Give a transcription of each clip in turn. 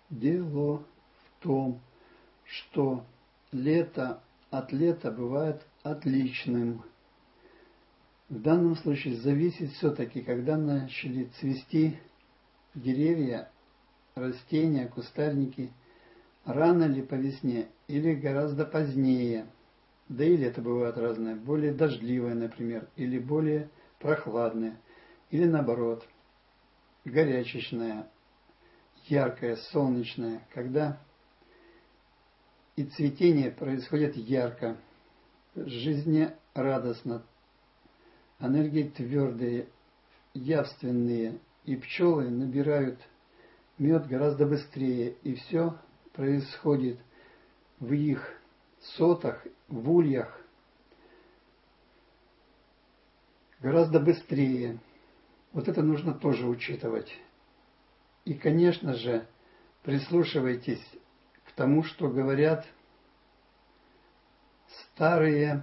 Дело в том, что лето от лета бывает отличным. В данном случае зависит все-таки, когда начали цвести деревья, растения, кустарники, рано ли по весне или гораздо позднее. Да и лето бывает разное, более дождливое, например, или более прохладное, или наоборот, горячечное, яркое, солнечное, когда и цветение происходит ярко, жизнерадостно, энергии твердые, явственные, и пчелы набирают мед гораздо быстрее, и все происходит в их сотах, в ульях гораздо быстрее. Вот это нужно тоже учитывать. И, конечно же, прислушивайтесь к тому, что говорят старые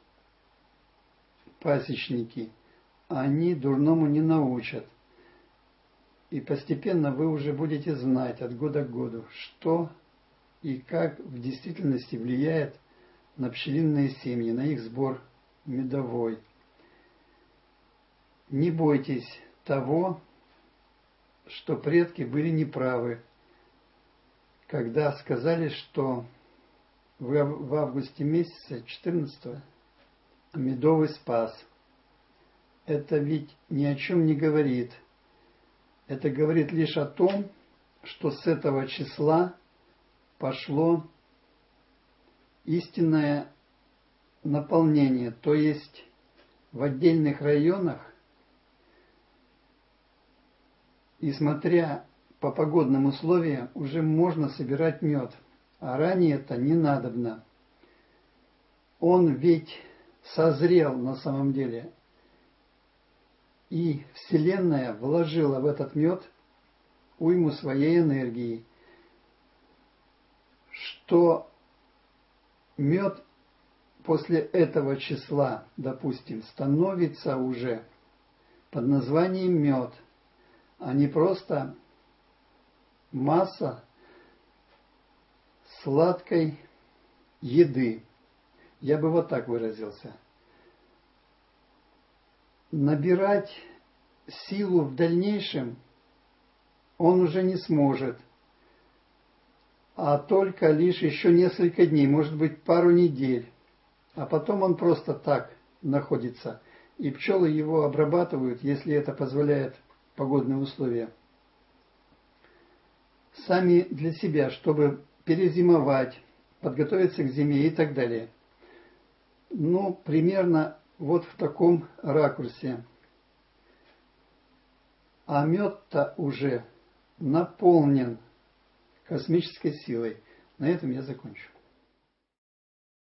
пасечники. Они дурному не научат. И постепенно вы уже будете знать от года к году, что и как в действительности влияет на пчелиные семьи, на их сбор медовой. Не бойтесь того, что предки были неправы, когда сказали, что в августе месяце 14-го медовый спас. Это ведь ни о чем не говорит. Это говорит лишь о том, что с этого числа пошло истинное наполнение, то есть в отдельных районах, и смотря по погодным условиям, уже можно собирать мед, а ранее это не надобно. Он ведь созрел на самом деле, и Вселенная вложила в этот мед уйму своей энергии, что мед после этого числа, допустим, становится уже под названием мед, а не просто масса сладкой еды. Я бы вот так выразился. Набирать силу в дальнейшем он уже не сможет, а только лишь еще несколько дней, может быть, пару недель. А потом он просто так находится, и пчелы его обрабатывают, если это позволяет погодные условия, сами для себя, чтобы перезимовать, подготовиться к зиме и так далее. Ну, примерно вот в таком ракурсе. А мед-то уже наполнен космической силой. На этом я закончу.